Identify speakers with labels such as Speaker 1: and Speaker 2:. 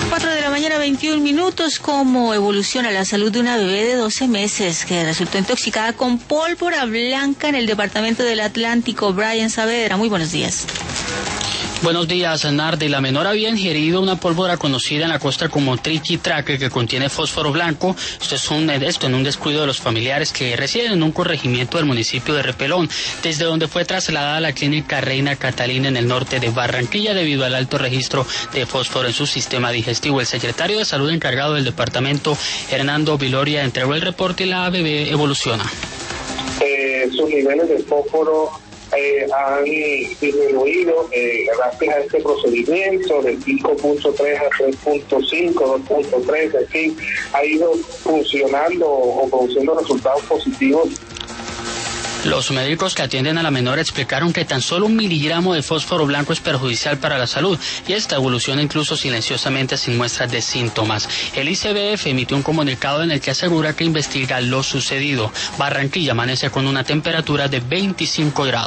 Speaker 1: 4:21. ¿Cómo evoluciona la salud de una bebé de 12 meses que resultó intoxicada con pólvora blanca en el departamento del Atlántico? Brian Saavedra, muy buenos días.
Speaker 2: Buenos días, Nardi. La menor había ingerido una pólvora conocida en la costa como triquitraque que contiene fósforo blanco. Esto en un descuido de los familiares que residen en un corregimiento del municipio de Repelón, desde donde fue trasladada a la clínica Reina Catalina en el norte de Barranquilla debido al alto registro de fósforo en su sistema digestivo. El secretario de Salud encargado del departamento, Hernando Viloria, entregó el reporte y la bebé evoluciona.
Speaker 3: Sus niveles de fósforo han disminuido gracias a este procedimiento de 5.3 a 3.5, 2.3, es decir, ha ido funcionando o produciendo resultados positivos.
Speaker 2: Los médicos que atienden a la menor explicaron que tan solo 1 miligramo de fósforo blanco es perjudicial para la salud y esta evoluciona incluso silenciosamente sin muestras de síntomas. El ICBF emitió un comunicado en el que asegura que investiga lo sucedido. Barranquilla amanece con una temperatura de 25 grados.